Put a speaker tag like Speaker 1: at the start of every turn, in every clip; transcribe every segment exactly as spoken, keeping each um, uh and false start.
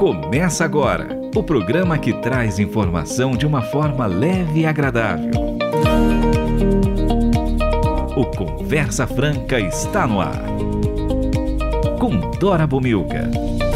Speaker 1: Começa agora o programa que traz informação de uma forma leve e agradável. O Conversa Franca está no ar. Com Dora Bomilca.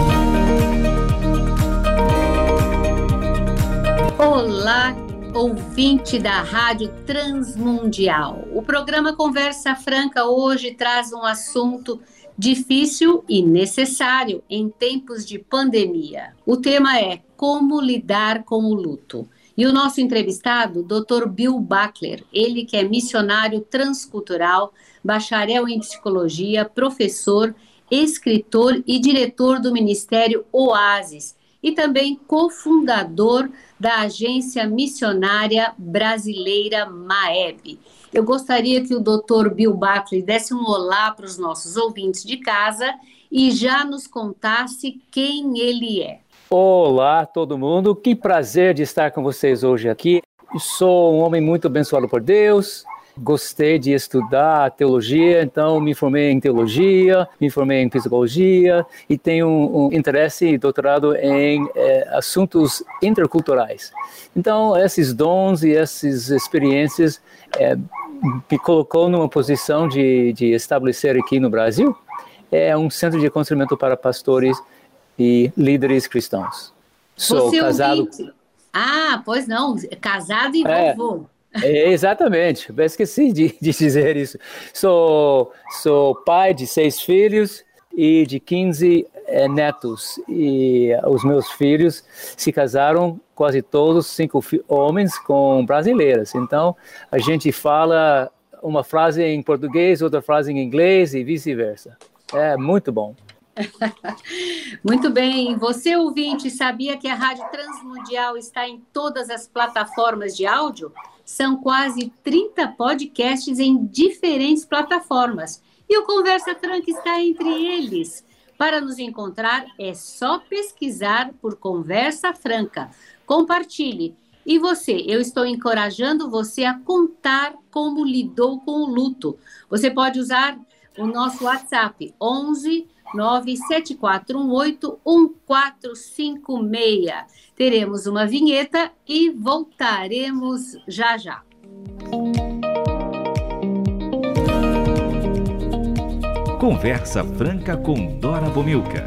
Speaker 2: Olá, ouvinte da Rádio Transmundial. O programa Conversa Franca hoje traz um assunto difícil e necessário em tempos de pandemia. O tema é como lidar com o luto. E o nosso entrevistado, doutor Bill Buckler, ele que é missionário transcultural, bacharel em psicologia, professor, escritor e diretor do Ministério Oásis, e também cofundador da Agência Missionária Brasileira MAEB. Eu gostaria que o doutor Bill Buckler desse um olá para os nossos ouvintes de casa e já nos contasse quem ele é.
Speaker 3: Olá, todo mundo. Que prazer de estar com vocês hoje aqui. Sou um homem muito abençoado por Deus. Gostei de estudar teologia, então me formei em teologia, me formei em psicologia e tenho um, um interesse e doutorado em é, assuntos interculturais. Então, esses dons e essas experiências é, me colocou numa posição de, de estabelecer aqui no Brasil é um centro de aconselhamento para pastores e líderes cristãos. Sou
Speaker 2: Você
Speaker 3: casado...
Speaker 2: Ouvinte. Ah, pois não, casado e
Speaker 3: é.
Speaker 2: vovô.
Speaker 3: É, exatamente, eu esqueci de, de dizer isso. Sou, sou pai de seis filhos e de quinze é, netos. E os meus filhos se casaram, quase todos, cinco fi- homens com brasileiras. Então, a gente fala uma frase em português, outra frase em inglês e vice-versa. É muito bom.
Speaker 2: Muito bem, você ouvinte, sabia que a Rádio Transmundial está em todas as plataformas de áudio? São quase trinta podcasts em diferentes plataformas e o Conversa Franca está entre eles. Para nos encontrar é só pesquisar por Conversa Franca. Compartilhe. E você, eu estou encorajando você a contar como lidou com o luto. Você pode usar o nosso WhatsApp onze nove sete quatro um oito um quatro cinco seis. Teremos uma vinheta e voltaremos já já.
Speaker 1: Conversa Franca com Dora Bomilca.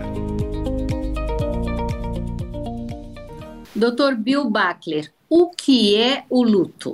Speaker 2: doutor Bill Buckler, o que é o luto?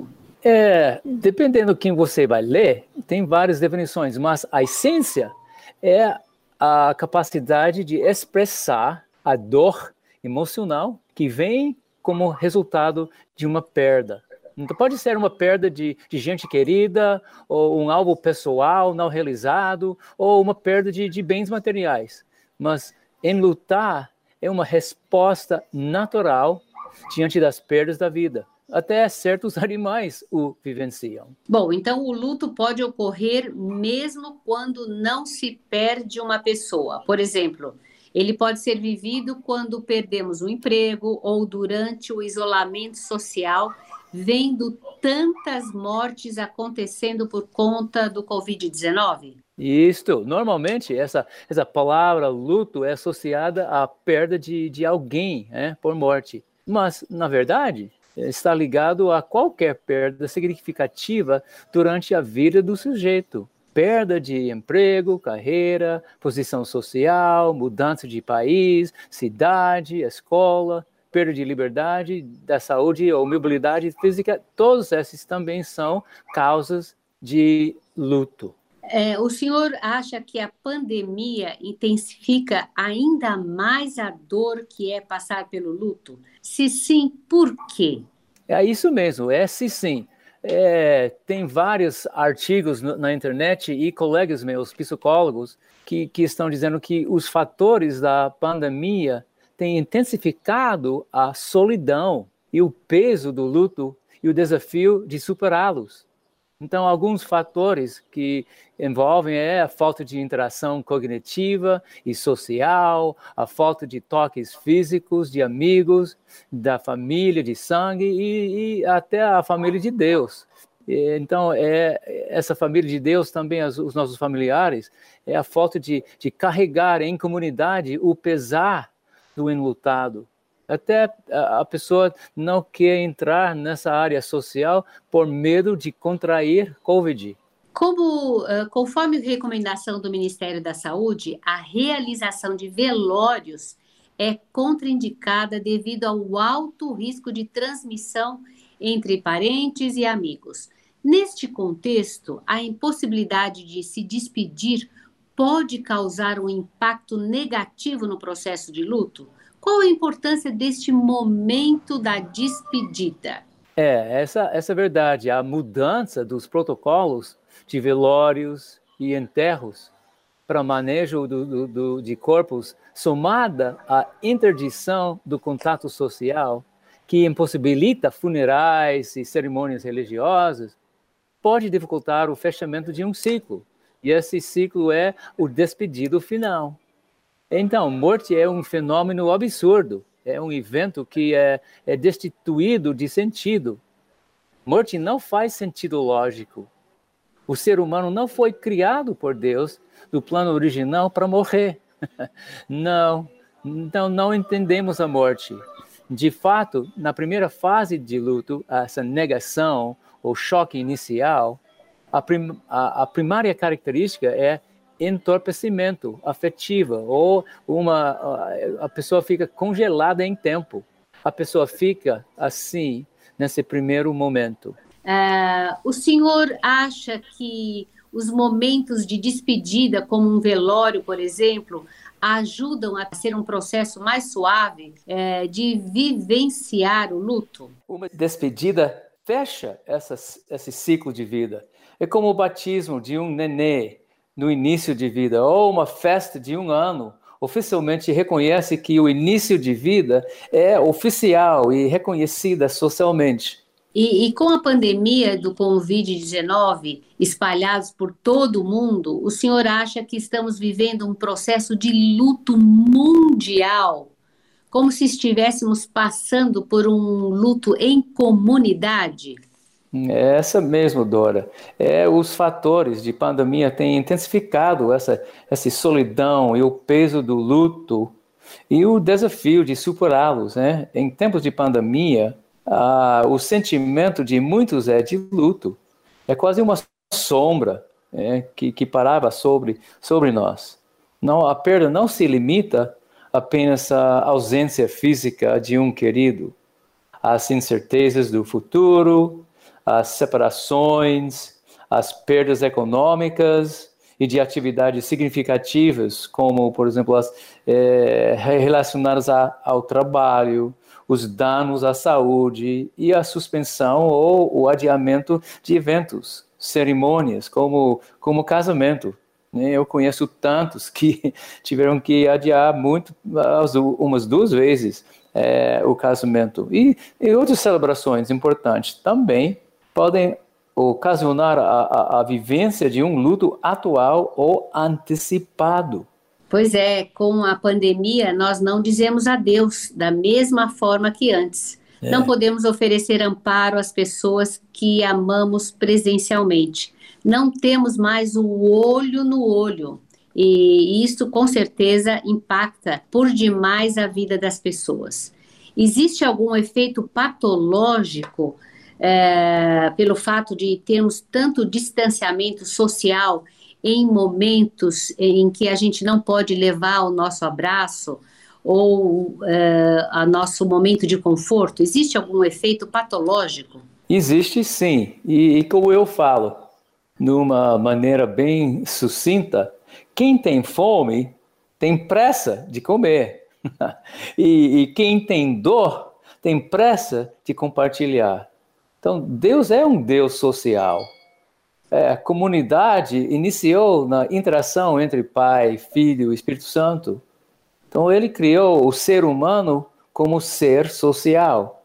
Speaker 3: É, dependendo de quem você vai ler, tem várias definições, mas a essência é a capacidade de expressar a dor emocional que vem como resultado de uma perda. Então, pode ser uma perda de, de gente querida, ou um algo pessoal não realizado, ou uma perda de, de bens materiais. Mas enlutar é uma resposta natural diante das perdas da vida. Até certos animais o vivenciam.
Speaker 2: Bom, então o luto pode ocorrer mesmo quando não se perde uma pessoa. Por exemplo, ele pode ser vivido quando perdemos um emprego ou durante o isolamento social, vendo tantas mortes acontecendo por conta do covid dezenove?
Speaker 3: Isso, normalmente essa, essa palavra luto é associada à perda de, de alguém, né, por morte. Mas, na verdade, está ligado a qualquer perda significativa durante a vida do sujeito. Perda de emprego, carreira, posição social, mudança de país, cidade, escola, perda de liberdade, da saúde ou mobilidade física, todos esses também são causas de luto.
Speaker 2: É, o senhor acha que a pandemia intensifica ainda mais a dor que é passar pelo luto? Se sim, por quê?
Speaker 3: É isso mesmo, é sim, sim. É, tem vários artigos no, na internet e colegas meus, psicólogos, que, que estão dizendo que os fatores da pandemia têm intensificado a solidão e o peso do luto e o desafio de superá-los. Então, alguns fatores que envolvem é a falta de interação cognitiva e social, a falta de toques físicos, de amigos, da família, de sangue e, e até a família de Deus. Então, é, essa família de Deus, também as, os nossos familiares, é a falta de, de carregar em comunidade o pesar do enlutado. Até a pessoa não quer entrar nessa área social por medo de contrair Covid.
Speaker 2: Como, conforme recomendação do Ministério da Saúde, a realização de velórios é contraindicada devido ao alto risco de transmissão entre parentes e amigos. Neste contexto, a impossibilidade de se despedir pode causar um impacto negativo no processo de luto? Qual a importância deste momento da despedida?
Speaker 3: É, essa, essa é a verdade. A mudança dos protocolos de velórios e enterros para manejo do, do, do, de corpos, somada à interdição do contato social, que impossibilita funerais e cerimônias religiosas, pode dificultar o fechamento de um ciclo. E esse ciclo é o despedido final. Então, morte é um fenômeno absurdo. É um evento que é, é destituído de sentido. Morte não faz sentido lógico. O ser humano não foi criado por Deus do plano original para morrer. Não, então não entendemos a morte. De fato, na primeira fase de luto, essa negação, ou choque inicial, a, prim, a, a primária característica é entorpecimento afetivo, ou uma, a, a pessoa fica congelada em tempo. A pessoa fica assim nesse primeiro momento.
Speaker 2: Uh, o senhor acha que os momentos de despedida, como um velório, por exemplo, ajudam a ser um processo mais suave é, de vivenciar o luto?
Speaker 3: Uma despedida fecha essa, esse ciclo de vida. É como o batismo de um nenê no início de vida, ou uma festa de um ano. Oficialmente reconhece que o início de vida é oficial e reconhecida socialmente.
Speaker 2: E, e com a pandemia do covid dezenove espalhados por todo o mundo, o senhor acha que estamos vivendo um processo de luto mundial, como se estivéssemos passando por um luto em comunidade?
Speaker 3: É essa mesmo, Dora. É, os fatores de pandemia têm intensificado essa, essa solidão e o peso do luto e o desafio de superá-los, né? Em tempos de pandemia, Ah, o sentimento de muitos é de luto. É quase uma sombra é, que, que parava sobre, sobre nós. Não, a perda não se limita apenas à ausência física de um querido. As incertezas do futuro, as separações, as perdas econômicas e de atividades significativas, como, por exemplo, as é, relacionadas a, ao trabalho, os danos à saúde e a suspensão ou o adiamento de eventos, cerimônias, como, como casamento. Eu conheço tantos que tiveram que adiar muito, umas duas vezes, é, o casamento. E, e outras celebrações importantes também podem ocasionar a, a, a vivência de um luto atual ou antecipado.
Speaker 2: Pois é, com a pandemia, nós não dizemos adeus da mesma forma que antes. É. Não podemos oferecer amparo às pessoas que amamos presencialmente. Não temos mais o olho no olho. E isso, com certeza, impacta por demais a vida das pessoas. Existe algum efeito patológico é, pelo fato de termos tanto distanciamento social em momentos em que a gente não pode levar o nosso abraço ou uh, a nosso momento de conforto? Existe algum efeito patológico?
Speaker 3: Existe sim, e, e como eu falo, numa maneira bem sucinta, quem tem fome tem pressa de comer, e, e quem tem dor tem pressa de compartilhar. Então, Deus é um Deus social. É, a comunidade iniciou na interação entre Pai, Filho e Espírito Santo. Então, ele criou o ser humano como ser social.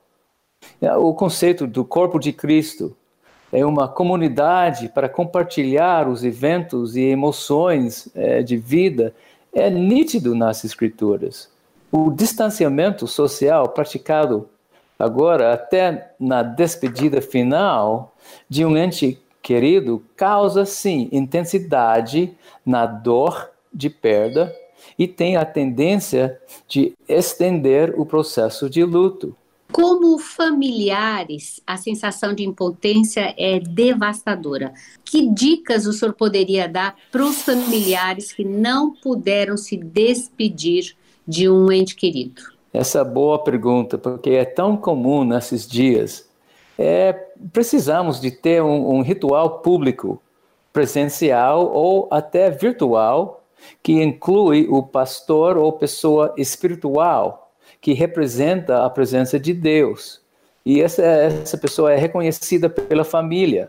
Speaker 3: O conceito do corpo de Cristo é uma comunidade para compartilhar os eventos e emoções é, de vida. É nítido nas Escrituras. O distanciamento social praticado agora, até na despedida final de um ente querido, causa, sim, intensidade na dor de perda e tem a tendência de estender o processo de luto.
Speaker 2: Como familiares, a sensação de impotência é devastadora. Que dicas o senhor poderia dar para os familiares que não puderam se despedir de um ente querido?
Speaker 3: Essa é boa pergunta, porque é tão comum nesses dias. É, precisamos de ter um, um ritual público, presencial ou até virtual, que inclui o pastor ou pessoa espiritual, que representa a presença de Deus. E essa, essa pessoa é reconhecida pela família.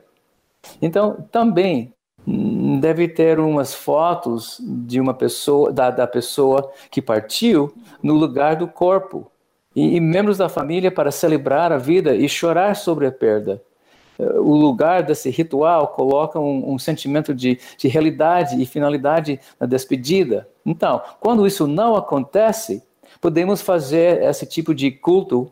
Speaker 3: Então, também deve ter umas fotos de uma pessoa, da, da pessoa que partiu no lugar do corpo. E, e membros da família para celebrar a vida e chorar sobre a perda. O lugar desse ritual coloca um, um sentimento de, de realidade e finalidade na despedida. Então, quando isso não acontece, podemos fazer esse tipo de culto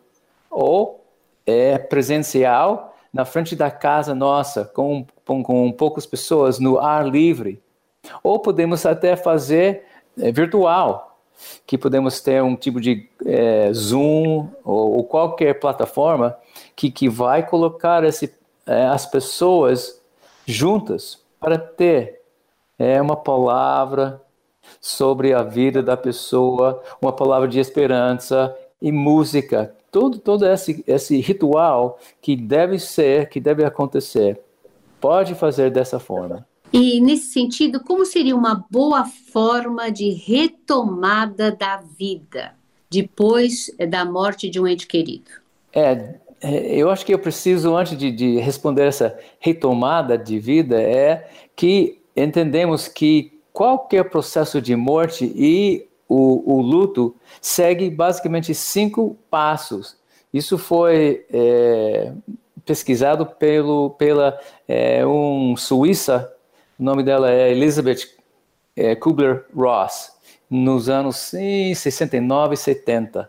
Speaker 3: ou é, presencial na frente da casa nossa, com, com, com poucas pessoas no ar livre. Ou podemos até fazer é, virtual, que podemos ter um tipo de é, Zoom ou, ou qualquer plataforma que, que vai colocar esse, é, as pessoas juntas para ter é, uma palavra sobre a vida da pessoa, uma palavra de esperança e música. Todo, todo esse, esse ritual que deve ser, que deve acontecer, pode fazer dessa forma.
Speaker 2: E, nesse sentido, como seria uma boa forma de retomada da vida depois da morte de um ente querido?
Speaker 3: É, eu acho que eu preciso, antes de, de responder essa retomada de vida, é que entendemos que qualquer processo de morte e o, o luto segue basicamente cinco passos. Isso foi é, pesquisado pelo, pela é, um suíça. O nome dela é Elizabeth é, Kubler-Ross, nos anos sessenta e nove e setenta.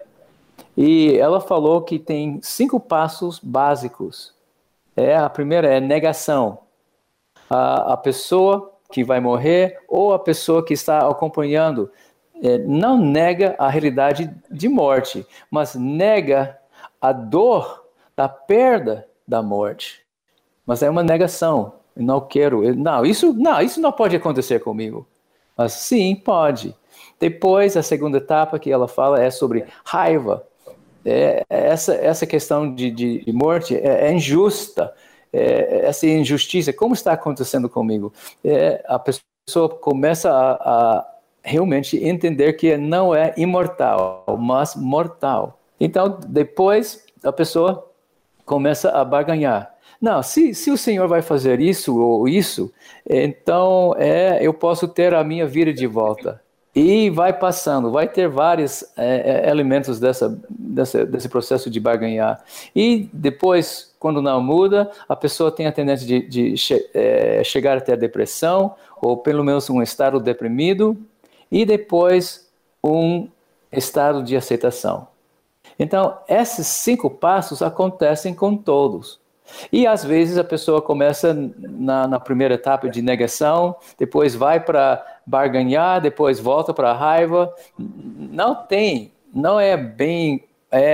Speaker 3: E ela falou que tem cinco passos básicos. É, a primeira é negação. A, a pessoa que vai morrer ou a pessoa que está acompanhando é, não nega a realidade de morte, mas nega a dor da perda da morte. Mas é uma negação. Eu não quero, eu, não, isso, não, isso não pode acontecer comigo. Mas sim, pode. Depois, a segunda etapa que ela fala é sobre raiva. É, essa, essa questão de, de, de morte é, é injusta. É, essa injustiça, como está acontecendo comigo? É, a pessoa começa a, a realmente entender que não é imortal, mas mortal. Então, depois, a pessoa começa a barganhar. Não, se, se o Senhor vai fazer isso ou isso, então é, eu posso ter a minha vida de volta. E vai passando, vai ter vários é, elementos dessa, dessa, desse processo de barganhar. E depois, quando não muda, a pessoa tem a tendência de, de che, é, chegar até a depressão, ou pelo menos um estado deprimido, e depois um estado de aceitação. Então, esses cinco passos acontecem com todos. E às vezes a pessoa começa na, na primeira etapa de negação, depois vai para barganhar, depois volta para a raiva. Não tem, não é bem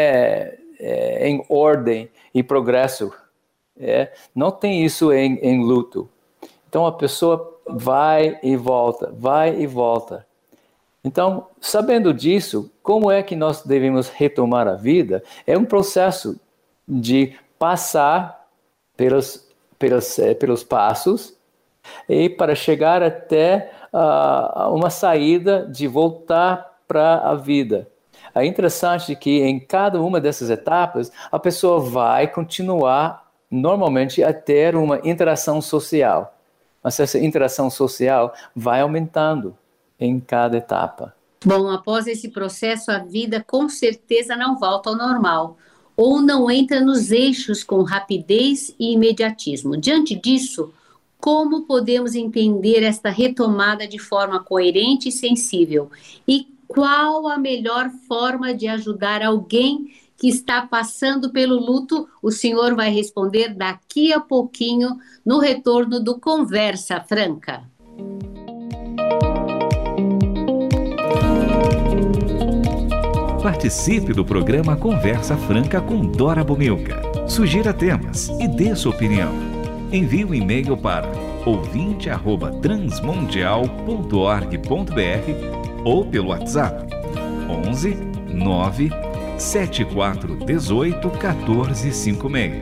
Speaker 3: é, é, em ordem e progresso. É, não tem isso em, em luto. Então a pessoa vai e volta, vai e volta. Então, sabendo disso, como é que nós devemos retomar a vida? É um processo de passar pelos, pelos, pelos passos e para chegar até uh, uma saída de voltar para a vida. É interessante que em cada uma dessas etapas, a pessoa vai continuar normalmente a ter uma interação social. Mas essa interação social vai aumentando em cada etapa.
Speaker 2: Bom, após esse processo, a vida com certeza não volta ao normal, ou não entra nos eixos com rapidez e imediatismo. Diante disso, como podemos entender esta retomada de forma coerente e sensível? E qual a melhor forma de ajudar alguém que está passando pelo luto? O senhor vai responder daqui a pouquinho no retorno do Conversa Franca.
Speaker 1: Participe do programa Conversa Franca com Dora Bomilca. Sugira temas e dê sua opinião. Envie um e-mail para ouvinte arroba transmundial ponto org ponto br ou pelo WhatsApp onze nove sete quatro um oito um quatro cinco seis.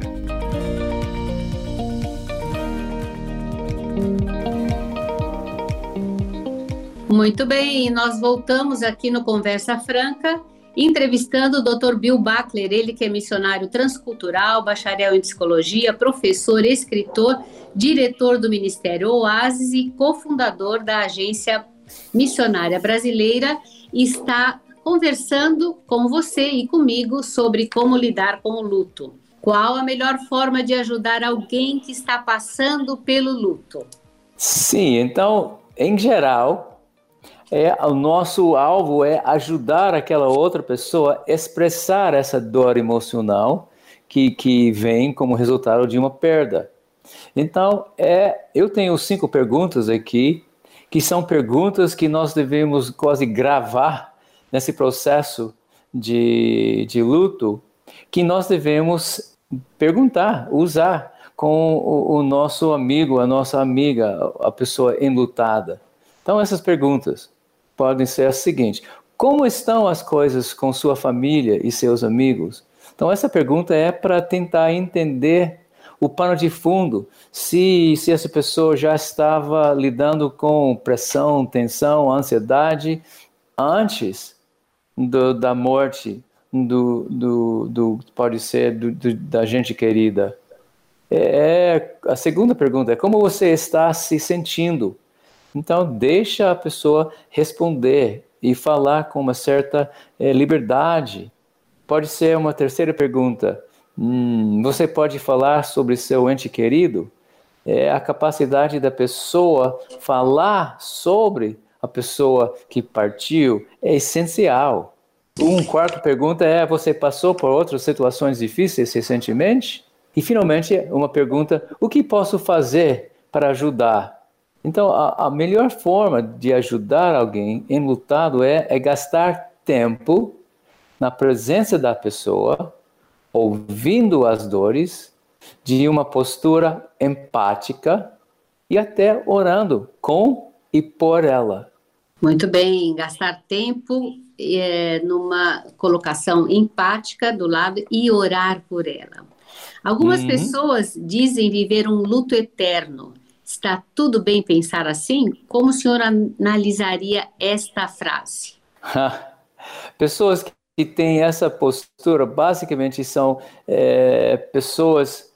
Speaker 2: Muito bem, nós voltamos aqui no Conversa Franca, entrevistando o doutor Bill Buckler, ele que é missionário transcultural, bacharel em psicologia, professor, escritor, diretor do Ministério Oásis e cofundador da Agência Missionária Brasileira, e está conversando com você e comigo sobre como lidar com o luto. Qual a melhor forma de ajudar alguém que está passando pelo luto?
Speaker 3: Sim, então, em geral, é, o nosso alvo é ajudar aquela outra pessoa a expressar essa dor emocional que, que vem como resultado de uma perda. Então, é, eu tenho cinco perguntas aqui, que são perguntas que nós devemos quase gravar nesse processo de, de luto, que nós devemos perguntar, usar com o, o nosso amigo, a nossa amiga, a pessoa enlutada. Então, essas perguntas podem ser as seguintes: como estão as coisas com sua família e seus amigos? Então, essa pergunta é para tentar entender o pano de fundo, se, se essa pessoa já estava lidando com pressão, tensão, ansiedade antes do, da morte, do, do, do, pode ser do, do, da gente querida. É, a segunda pergunta é como você está se sentindo? Então, deixa a pessoa responder e falar com uma certa é, liberdade. Pode ser uma terceira pergunta. Hum, você pode falar sobre seu ente querido? É a capacidade da pessoa falar sobre a pessoa que partiu é essencial. Uma quarta pergunta é: você passou por outras situações difíceis recentemente? E, finalmente, uma pergunta: o que posso fazer para ajudar? Então, a, a melhor forma de ajudar alguém enlutado é, é gastar tempo na presença da pessoa, ouvindo as dores, de uma postura empática e até orando com e por ela.
Speaker 2: Muito bem, gastar tempo é, numa colocação empática do lado e orar por ela. Algumas uhum. pessoas dizem viver um luto eterno. Está tudo bem pensar assim? Como o senhor analisaria esta frase?
Speaker 3: Pessoas que têm essa postura, basicamente, são é, pessoas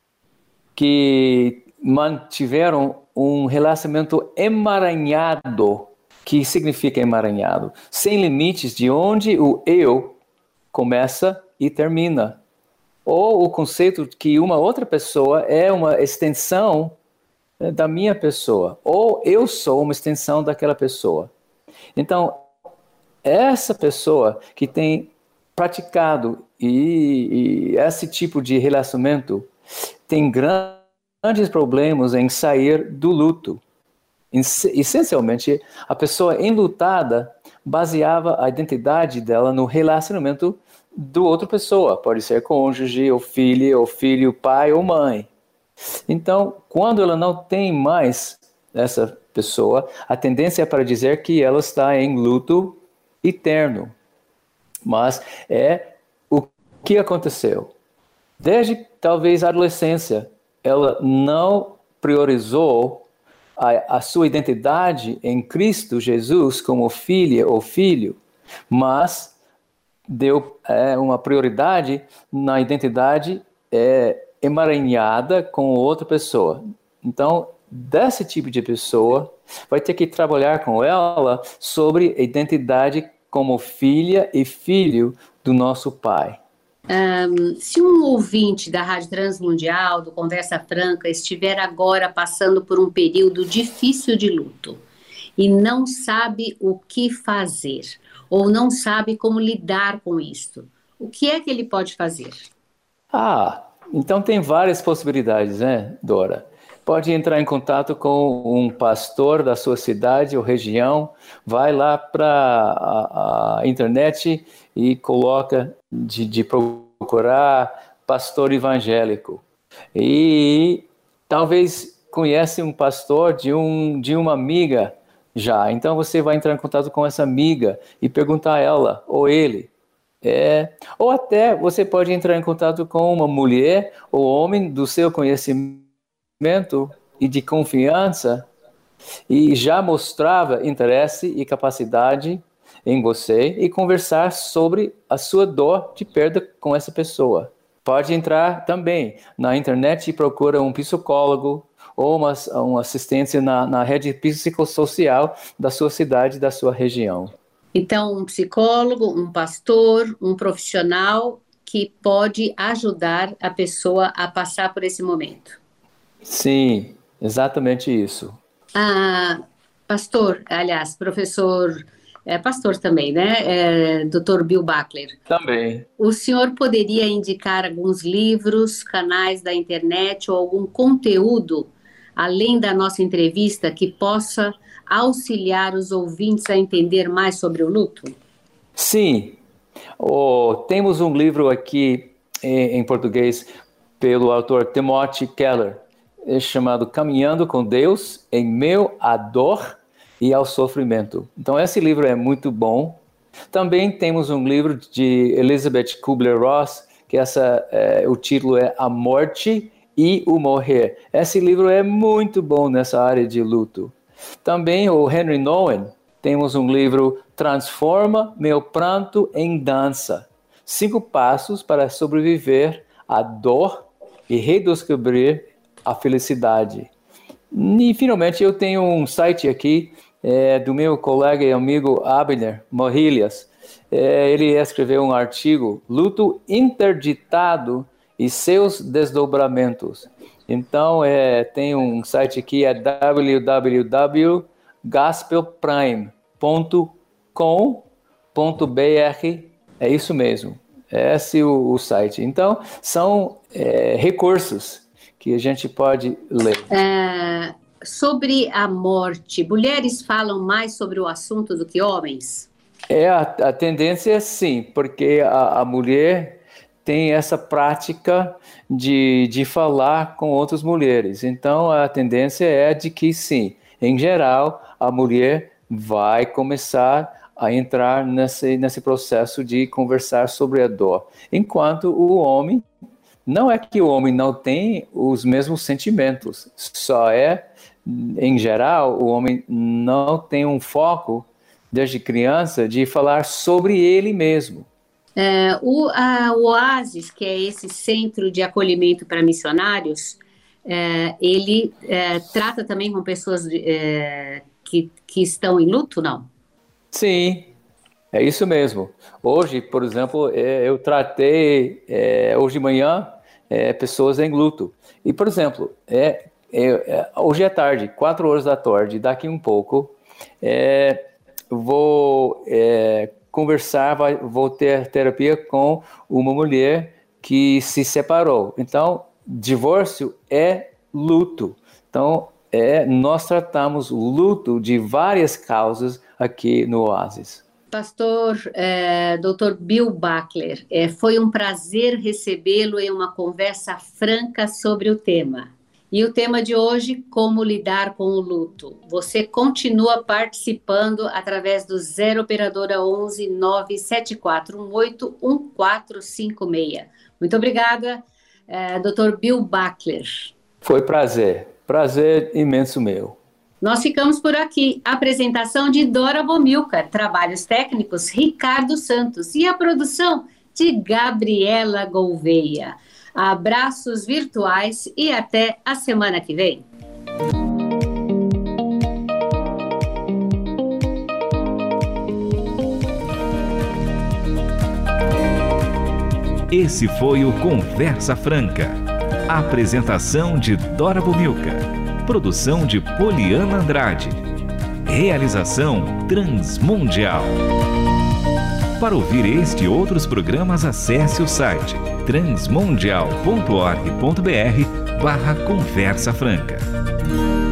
Speaker 3: que mantiveram um relacionamento emaranhado. Que significa emaranhado? Sem limites, de onde o eu começa e termina. Ou o conceito que uma outra pessoa é uma extensão da minha pessoa, ou eu sou uma extensão daquela pessoa. Então, essa pessoa que tem praticado e, e esse tipo de relacionamento tem grandes problemas em sair do luto. Essencialmente, a pessoa enlutada baseava a identidade dela no relacionamento do outra pessoa, pode ser cônjuge, ou filho, ou filho, pai ou mãe. Então, quando ela não tem mais essa pessoa, a tendência é para dizer que ela está em luto eterno. Mas é o que aconteceu. Desde talvez a adolescência, ela não priorizou a, a sua identidade em Cristo Jesus como filha ou filho, mas deu é, uma prioridade na identidade é, emaranhada com outra pessoa. Então, desse tipo de pessoa, vai ter que trabalhar com ela sobre a identidade como filha e filho do nosso Pai.
Speaker 2: Um, se um ouvinte da Rádio Transmundial, do Conversa Franca, estiver agora passando por um período difícil de luto e não sabe o que fazer, ou não sabe como lidar com isto, o que é que ele pode fazer?
Speaker 3: Ah, então tem várias possibilidades, né, Dora? pode entrar em contato com um pastor da sua cidade ou região, vai lá para a, a internet e coloca de, de procurar pastor evangélico. E talvez conhece um pastor de, um, de uma amiga já. Então você vai entrar em contato com essa amiga e perguntar a ela ou ele. É, ou até você pode entrar em contato com uma mulher ou homem do seu conhecimento e de confiança e já mostrava interesse e capacidade em você e conversar sobre a sua dor de perda com essa pessoa. Pode entrar também na internet e procura um psicólogo ou uma, uma assistência na, na rede psicossocial da sua cidade, da sua região.
Speaker 2: Então, um psicólogo, um pastor, um profissional que pode ajudar a pessoa a passar por esse momento.
Speaker 3: Sim, exatamente isso.
Speaker 2: Ah, pastor, aliás, professor, é, pastor também, né? É, doutor Bill Buckler.
Speaker 3: Também.
Speaker 2: O senhor poderia indicar alguns livros, canais da internet ou algum conteúdo, além da nossa entrevista, que possa auxiliar os ouvintes a entender mais sobre o luto?
Speaker 3: Sim. Oh, temos um livro aqui em, em português pelo autor Timothy Keller, é chamado Caminhando com Deus em Meio à Dor e ao Sofrimento. Então esse livro é muito bom. Também temos um livro de Elizabeth Kubler-Ross, que essa, é, o título é A Morte e o Morrer. Esse livro é muito bom nessa área de luto. Também o Henry Nouwen, temos um livro Transforma Meu Pranto em Dança. Cinco passos para sobreviver à dor e redescobrir a felicidade. E finalmente eu tenho um site aqui é, do meu colega e amigo Abner Morilhas. É, ele escreveu um artigo, Luto Interditado e seus desdobramentos. Então é, tem um site aqui, é w w w ponto gospel prime ponto com ponto b r. É isso mesmo, esse é o, o site. Então são é, recursos que a gente pode ler.
Speaker 2: É, sobre a morte, mulheres falam mais sobre o assunto do que homens?
Speaker 3: É, a, a tendência é sim, porque a, a mulher tem essa prática de, de falar com outras mulheres. Então a tendência é de que sim, em geral, a mulher vai começar a entrar nesse, nesse processo de conversar sobre a dor. Enquanto o homem, não é que o homem não tem os mesmos sentimentos, só é, em geral, o homem não tem um foco, desde criança, de falar sobre ele mesmo.
Speaker 2: É, o a, o Oasis, que é esse centro de acolhimento para missionários, é, ele é, trata também com pessoas é, que, que estão em luto, não?
Speaker 3: Sim, é isso mesmo. Hoje, por exemplo, eu tratei, é, hoje de manhã, é, pessoas em luto. E, por exemplo, é, é, hoje à tarde, quatro horas da tarde, daqui um pouco, é, vou é, conversar, vai, vou ter terapia com uma mulher que se separou. Então, divórcio é luto. Então, é, nós tratamos o luto de várias causas aqui no Oasis.
Speaker 2: Pastor é, doutor Bill Buckler, é, foi um prazer recebê-lo em uma conversa franca sobre o tema. E o tema de hoje, como lidar com o luto. Você continua participando através do zero operadora onze nove sete quatro um oito um quatro cinco seis. Muito obrigada, é, doutor Bill Buckler.
Speaker 3: Foi prazer, prazer imenso meu.
Speaker 2: Nós ficamos por aqui. Apresentação de Dora Bomilcar, trabalhos técnicos Ricardo Santos e a produção de Gabriela Gouveia. Abraços virtuais e até a semana que vem.
Speaker 1: Esse foi o Conversa Franca. Apresentação de Dora Bomilcar. Produção de Poliana Andrade. Realização Transmundial. Para ouvir este e outros programas, acesse o site transmundial ponto org ponto br barra Conversa Franca.